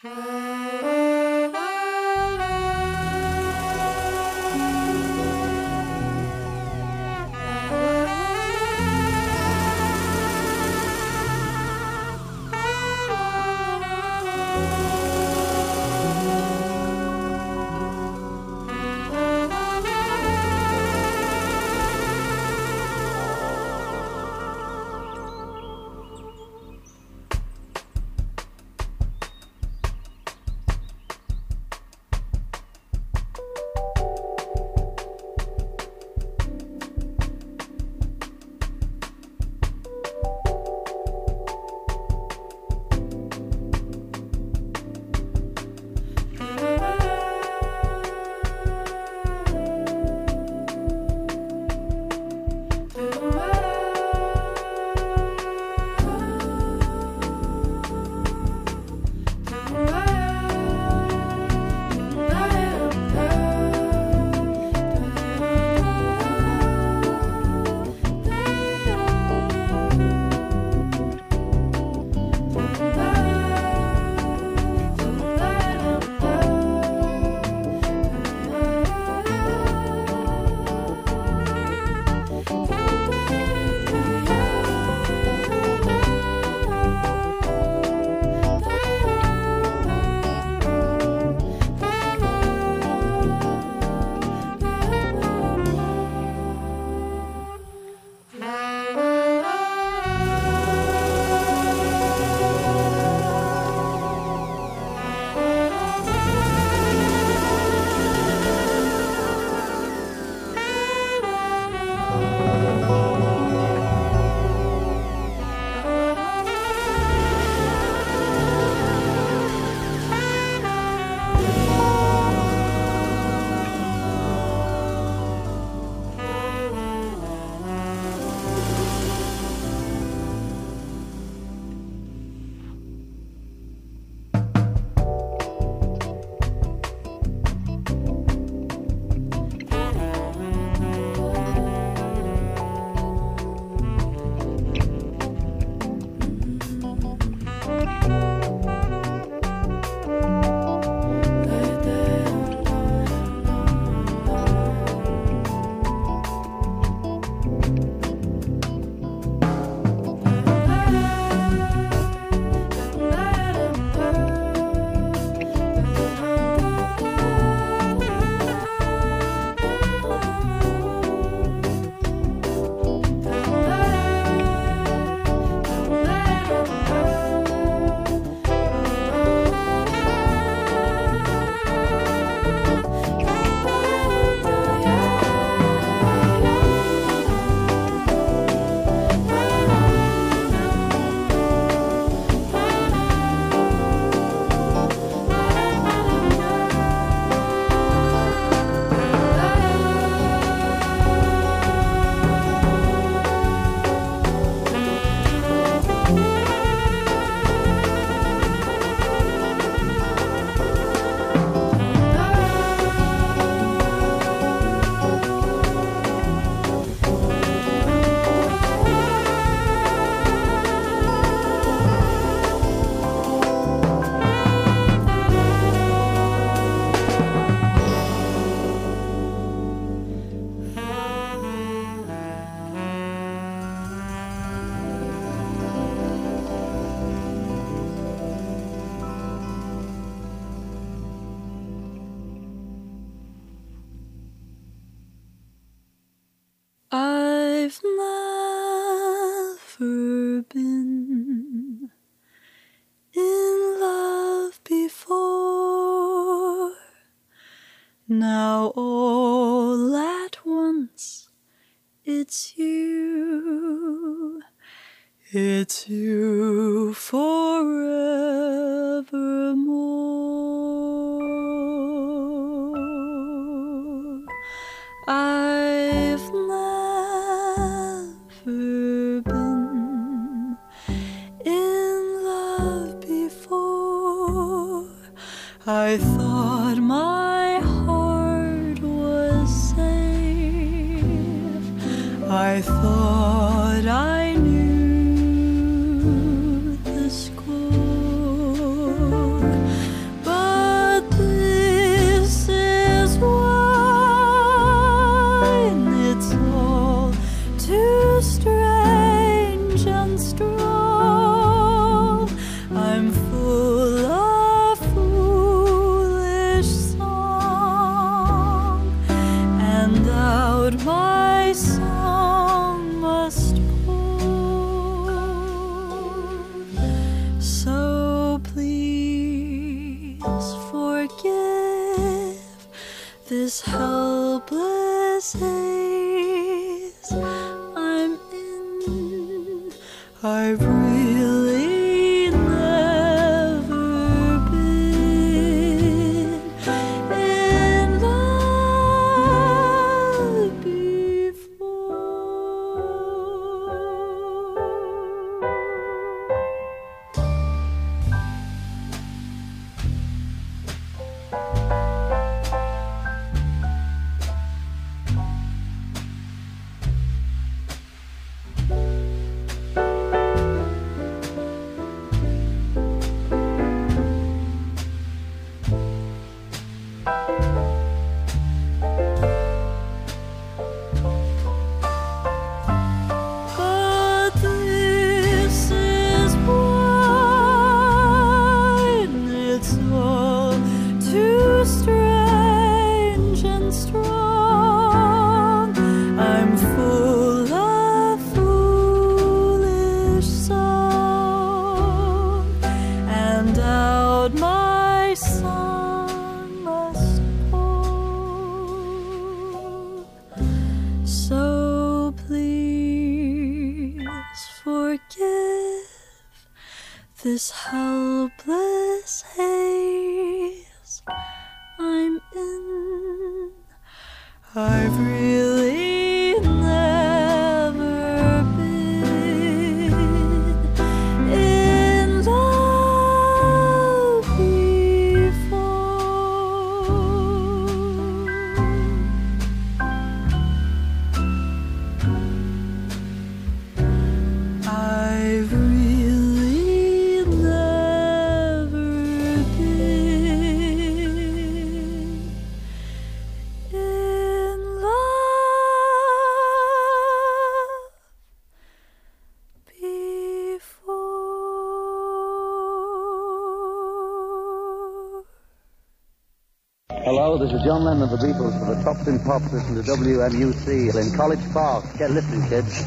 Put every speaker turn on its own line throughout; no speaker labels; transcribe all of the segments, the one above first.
I've never been in love before. Now all at once it's you forevermore. I've never been in love before. I thought my heart was safe. I thought I knew the score. forgive this helpless haze I'm in. I've really never been in love before. But this is wine, it's all too strange and strong. I'm full of foolish song, and out my song must pour. So please forgive this helpless haze I'm in. I've really never been in love before. I've really never been in love before.
Hello, this is John Lennon of the Beatles for the Tops in Pop. Listen to WMUC in College Park. Get listening, kids.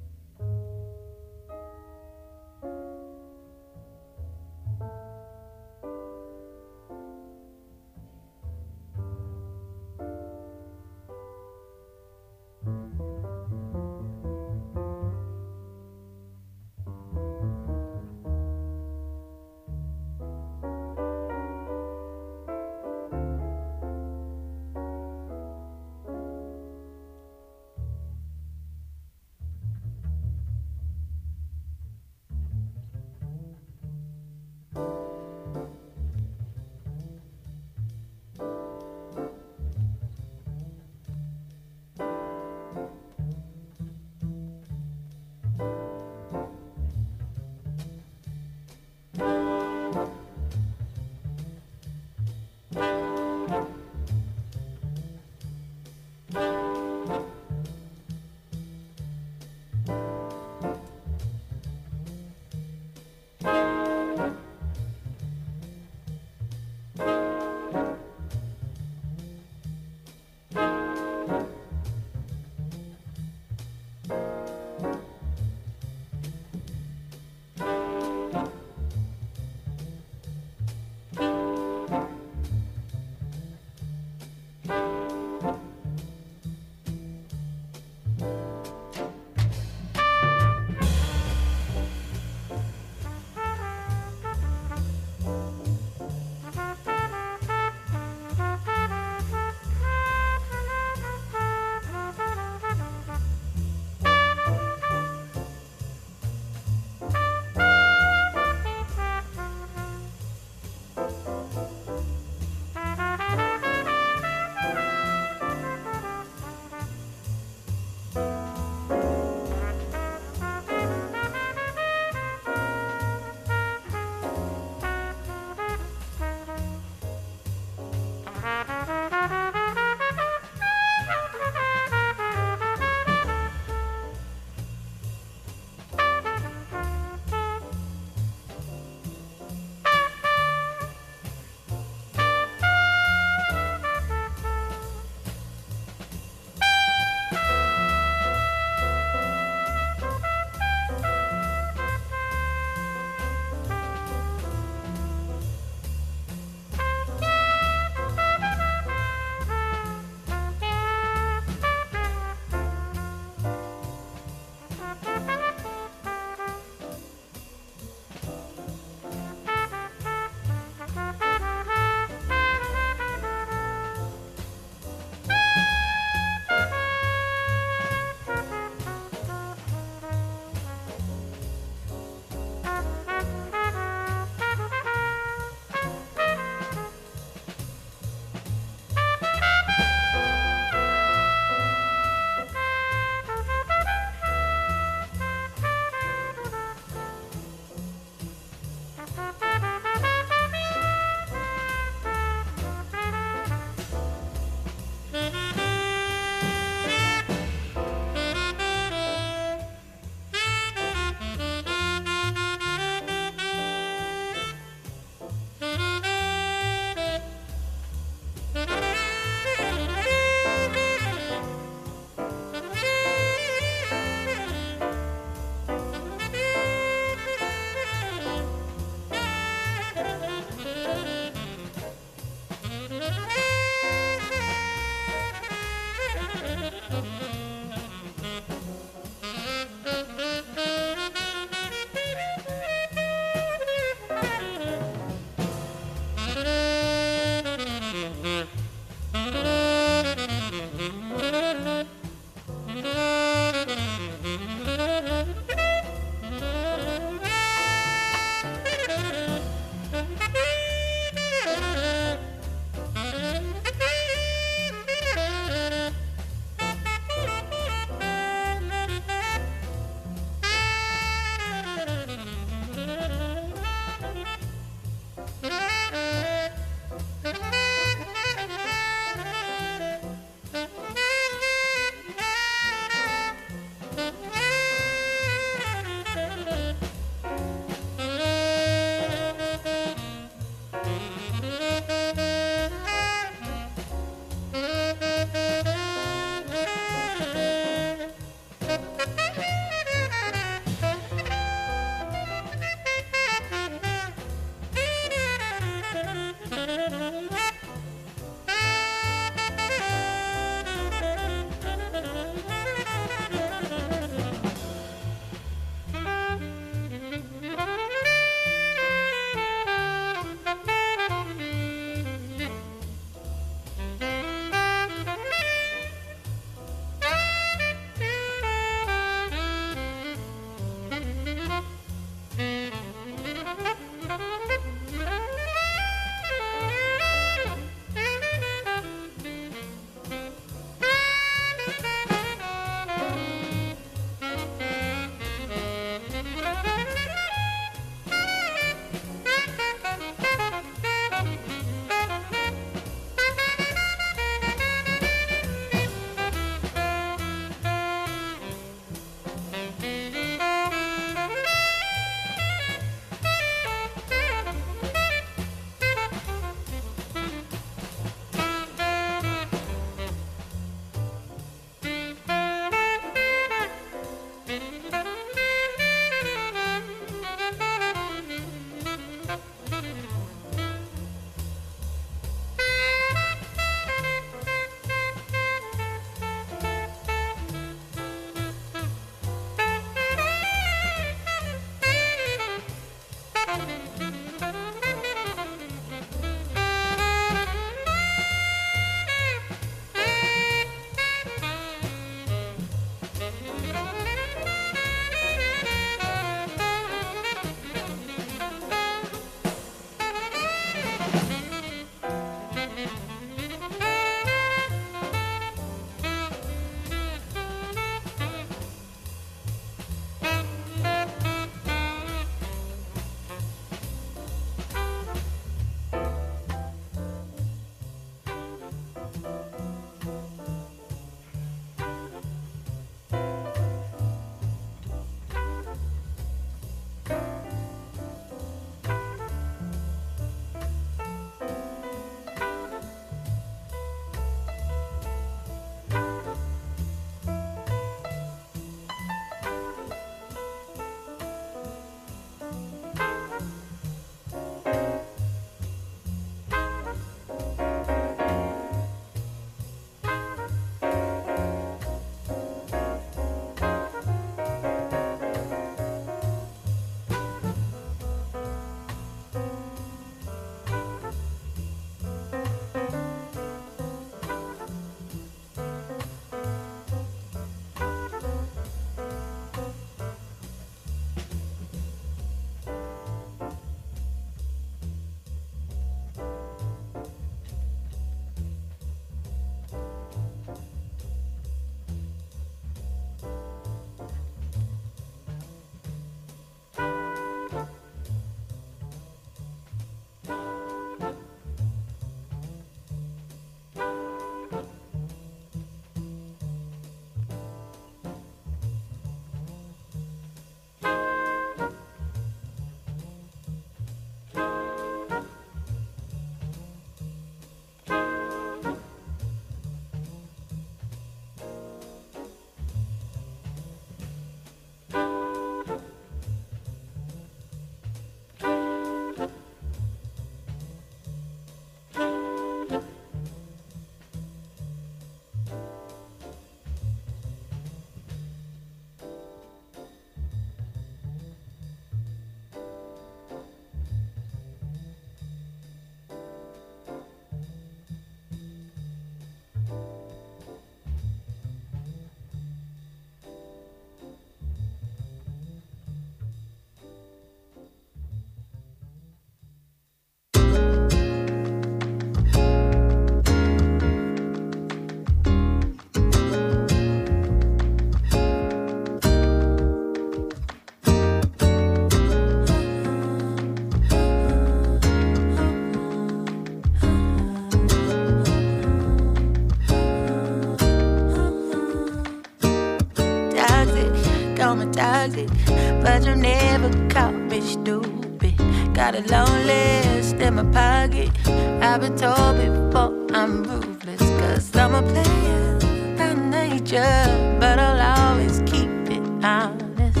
got a long list in my pocket. I've been told before I'm ruthless, 'cause I'm a player by nature, but I'll always keep it honest.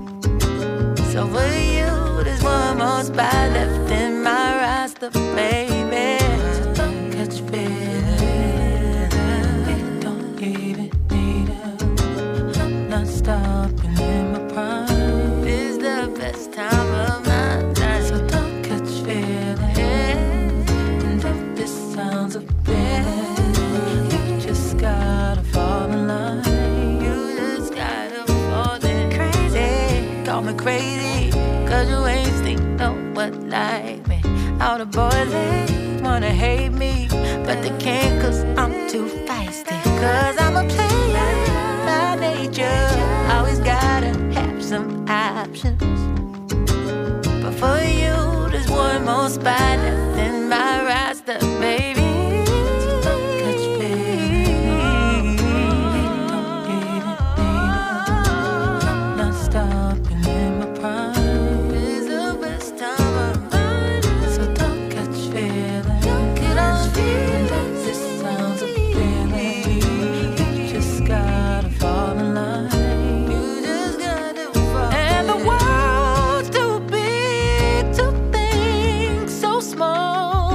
So for you, there's one more spot left in my roster, baby. So don't catch feelings, don't even need it. I'm not stopping in my prime. This is the best time of my life. So don't catch feelings, and if this sounds a bit, you just gotta fall in line. You just gotta fall in. Crazy, call me crazy, 'cause you ain't seen no one like me. All the boys, they wanna hate me, but they can't 'cause I'm too feisty. 'Cause I'm a player by nature, always gotta have some options. But for you, there's one more spot left in my roster, baby. Don't catch feelings, don't even need it. I'm not stopping in my prime. It's the best time of my life. So don't catch feelings, don't catch feelings. This sounds a feeling. You just gotta fall in line. You just gotta fall. And the world's too big to think so small.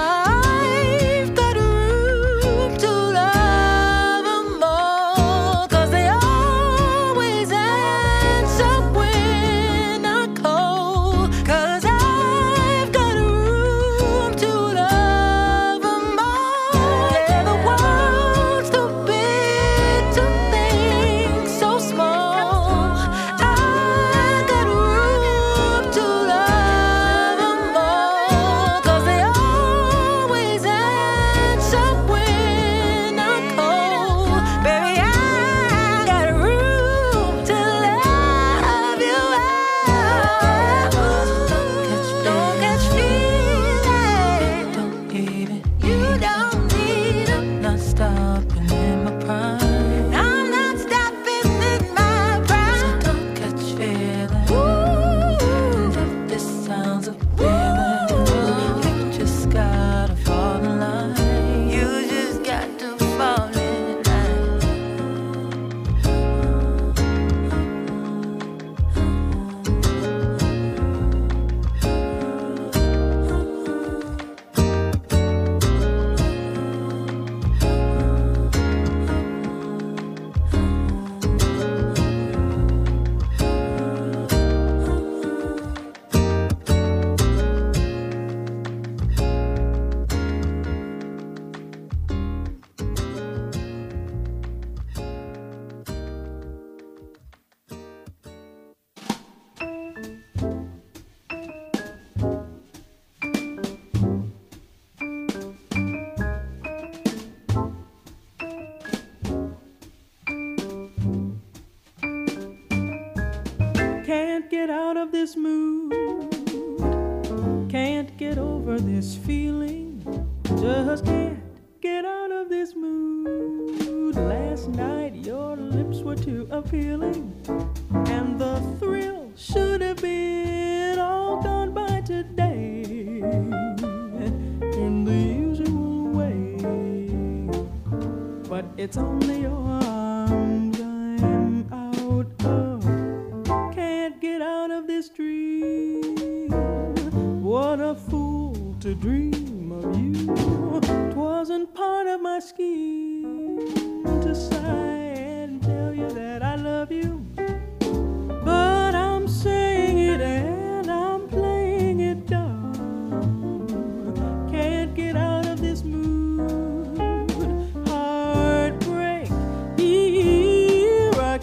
I've got room to love them all, 'cause they always answer when I call. 'Cause I've got room to love them all. Yeah, the world's too big to think so small. I've got room to love them all, 'cause they always answer when I call. Baby, I got room to love you all. Don't catch feelings, don't even you don't need 'em. Not stopping in my prime. I'm not stopping in my prime. So don't catch feelings. And if this sounds a feeling, you just gotta fall in line. You just got to fall in line.
Can't get out of this mood, can't get over this feeling, just can't get out of this mood. Last night your lips were too appealing, and the thrill should have been all gone by today in the usual way. But it's only your arms I'm out of. Can't get out of this dream. What a fool to dream of you. 'Twasn't part of my scheme to sigh and tell you that I love you. But I'm saying it and I'm playing it dumb. Can't get out of this mood. Heartbreak, here I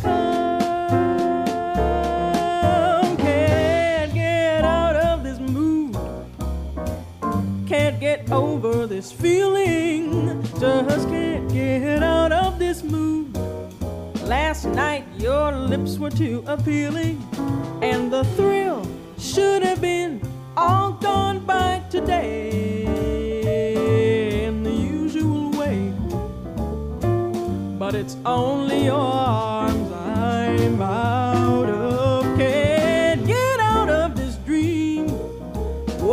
come. Can't get out of this mood. Can't get over this feeling. Just can't get out of this mood. Last night your lips were too appealing, and the thrill should have been all gone by today in the usual way. But it's only your arms I'm out of. Can't get out of this dream.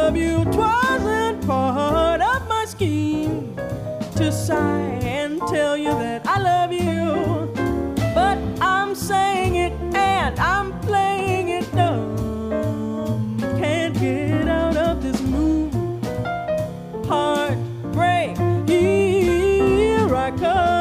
love you. 'Twasn't part of my scheme to sigh and tell you that I love you, but I'm saying it and I'm playing it dumb. Can't get out of this mood. Heartbreak, here I come.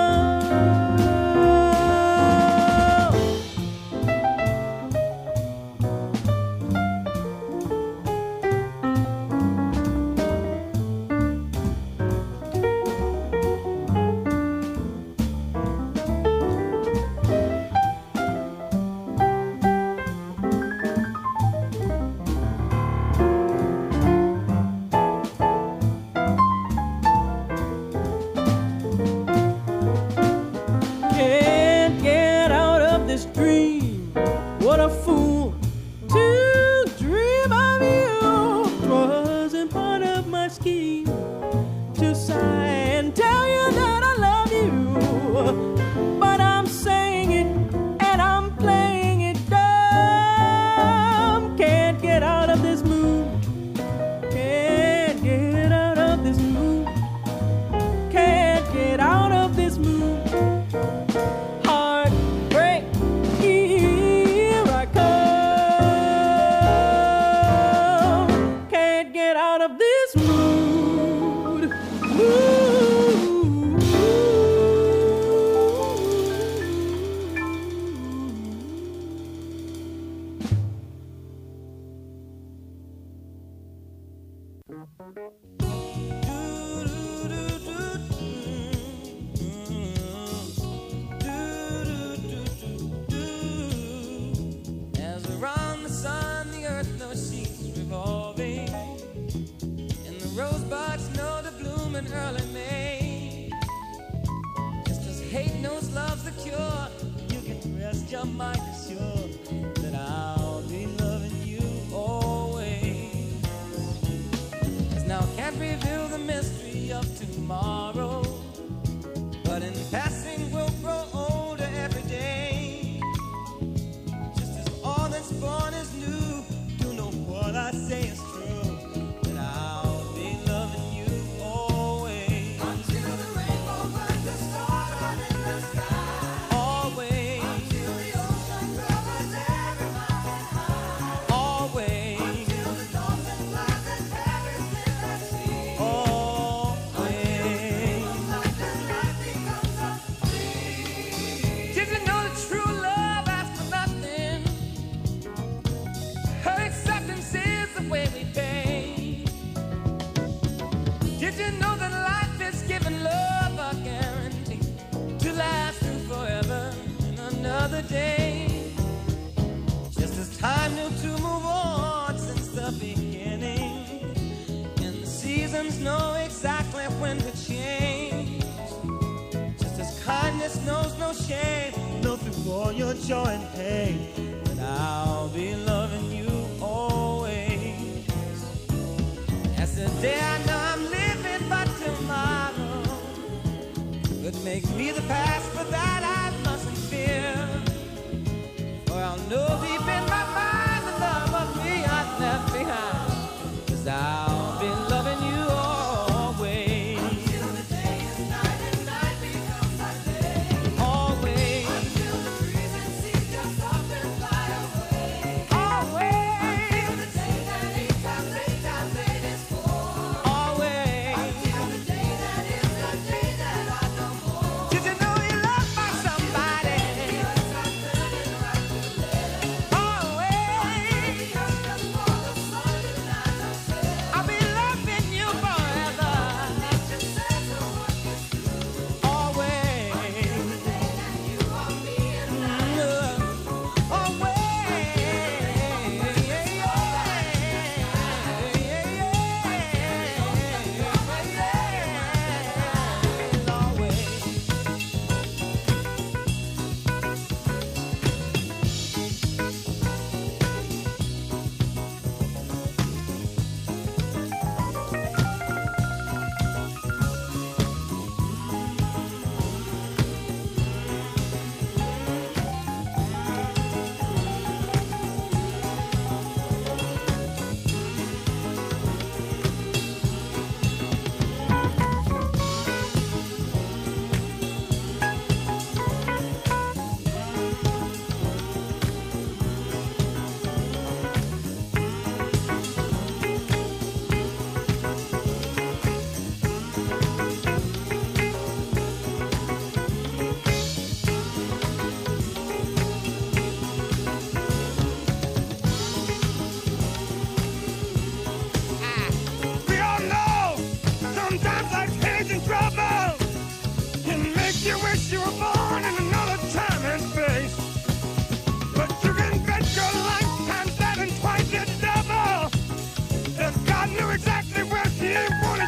Did you know you love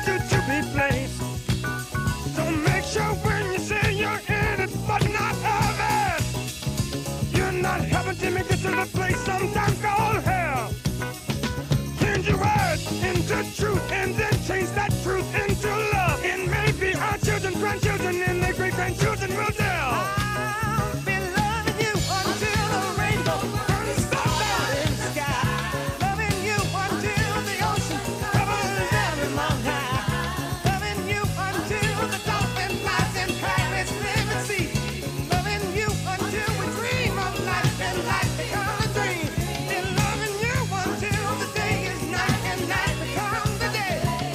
you to be placed. So make sure when you say you're in it, but not of it, you're not helping to make this in a place sometimes called hell. Change your words into truth and then change that truth into love. And maybe our children, grandchildren, and their great-grandchildren will tell. I'll be loving you until the rainbow burns the mountain sky. Loving you until the ocean covers every mountain. Loving you until the dolphin flies in Paris, live and see. Loving you until we dream of life and life becomes a dream. And loving you until the day is night and night becomes the day.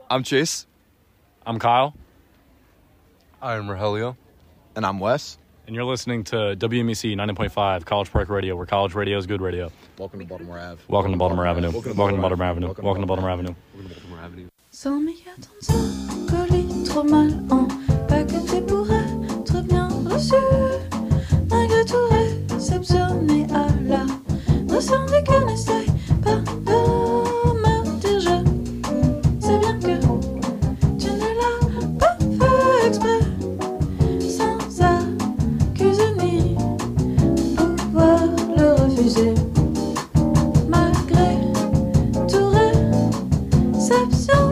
I'm Chase.
I'm Kyle.
I'm Rogelio.
And I'm Wes.
And you're listening to WMEC 90.5 College Park Radio, where college radio is good radio.
Welcome to Baltimore Ave.
Welcome to Baltimore Avenue. Welcome to Baltimore Avenue. Welcome to Baltimore Avenue.
135 colis trop mal empaquetés pour être bien reçus. Malgré tout réceptionné à la notion du qu'elle n'essaye pas de me dire je sais bien que tu ne l'as pas fait exprès, sans accuser ni pouvoir le refuser. Malgré tout réception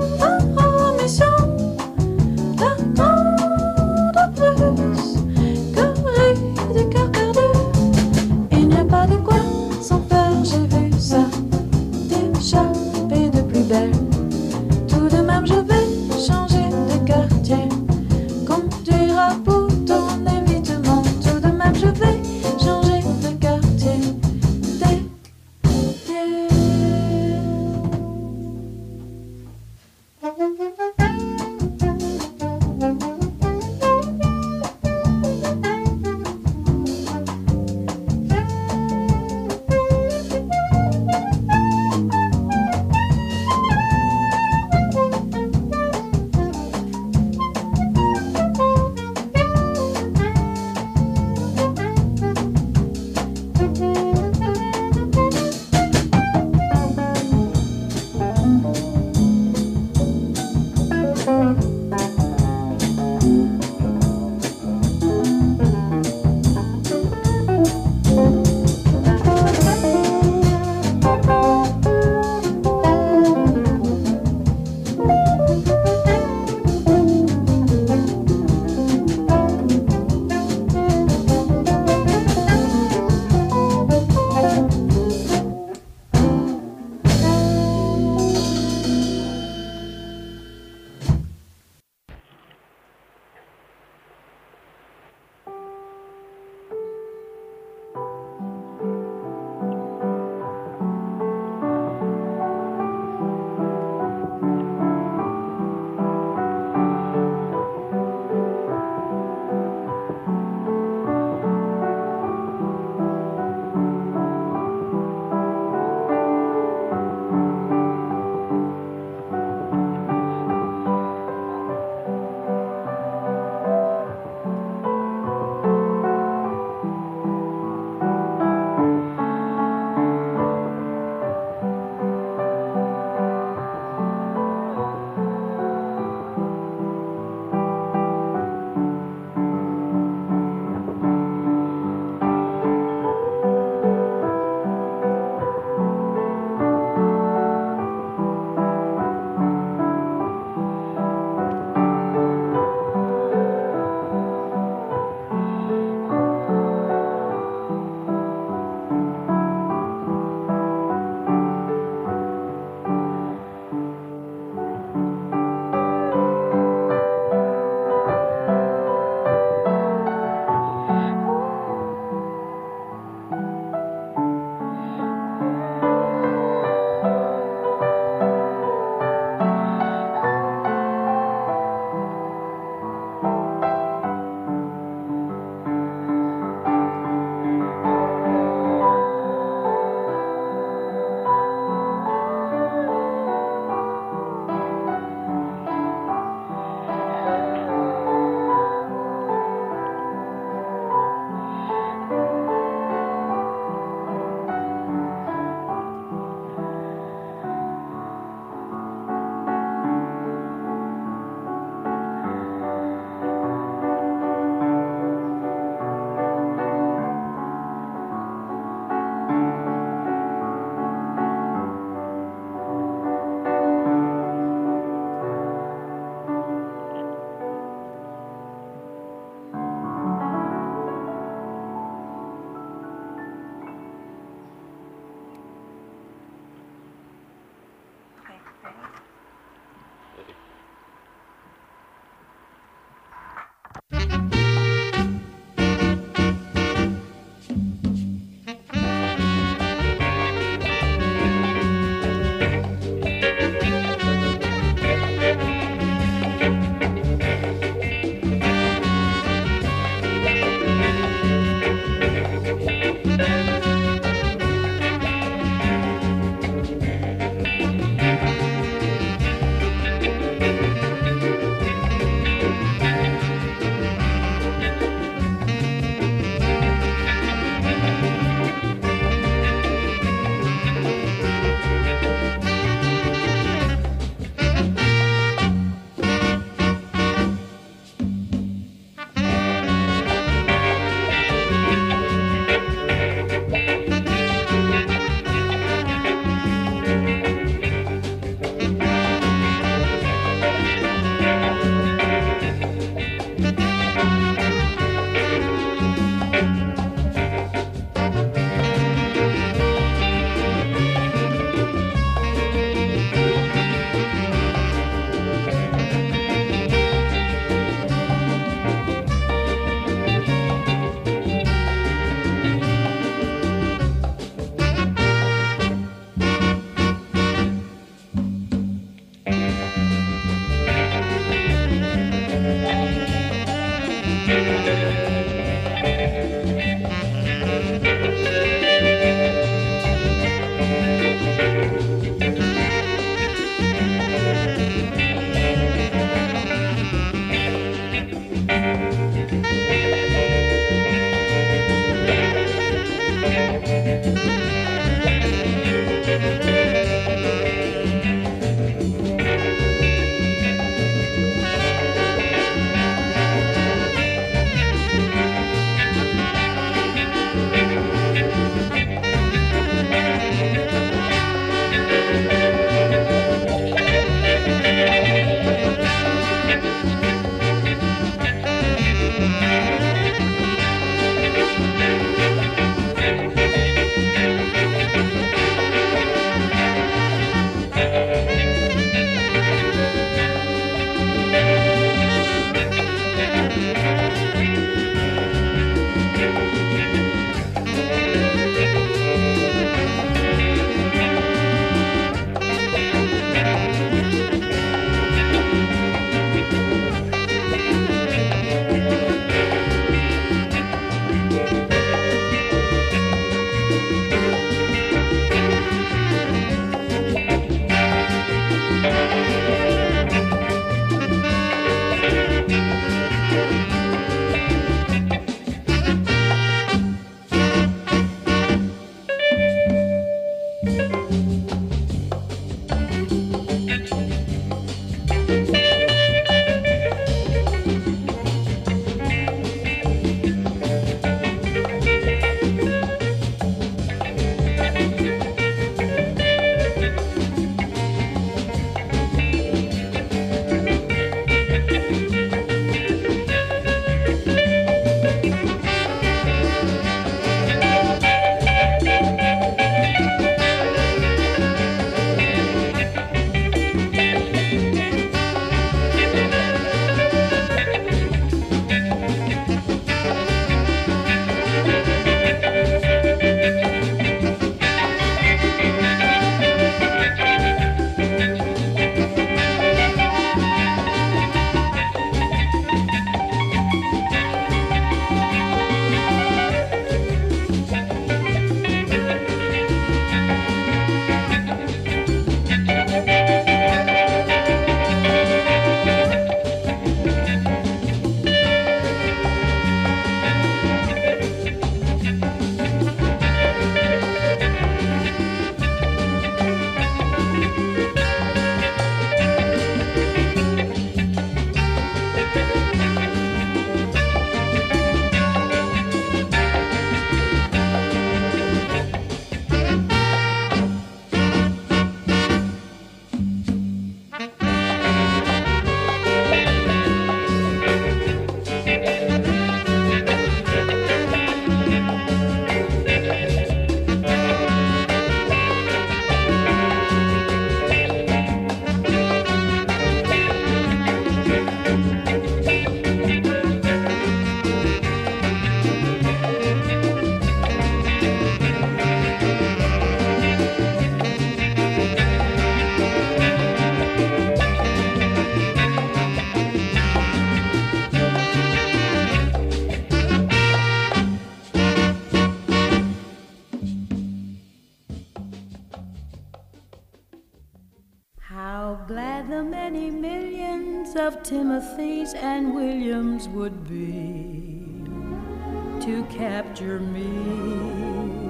glad the many millions of Timothys and Williams would be to capture me.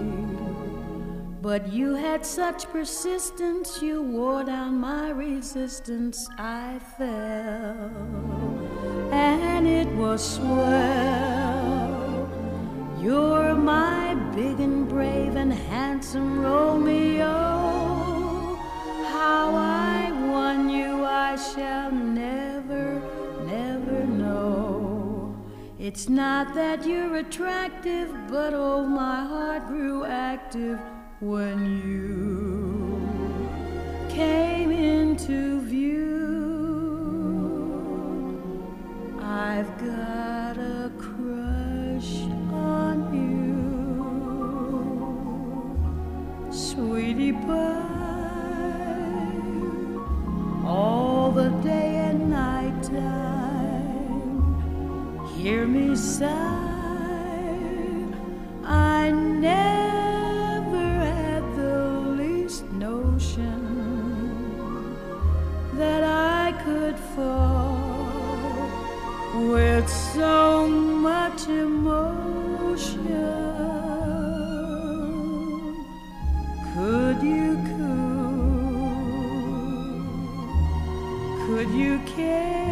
But you had such persistence, you wore down my resistance. I fell, and it was swell. You're my big and brave and handsome Romeo. How I won you I shall never, never know. It's not that you're attractive, but oh, my heart grew active when you came into view. I've got a crush on you, sweetie pie, all the day and night time. Hear me sigh, I never had the least notion that I could fall with so much emotion. Could you care?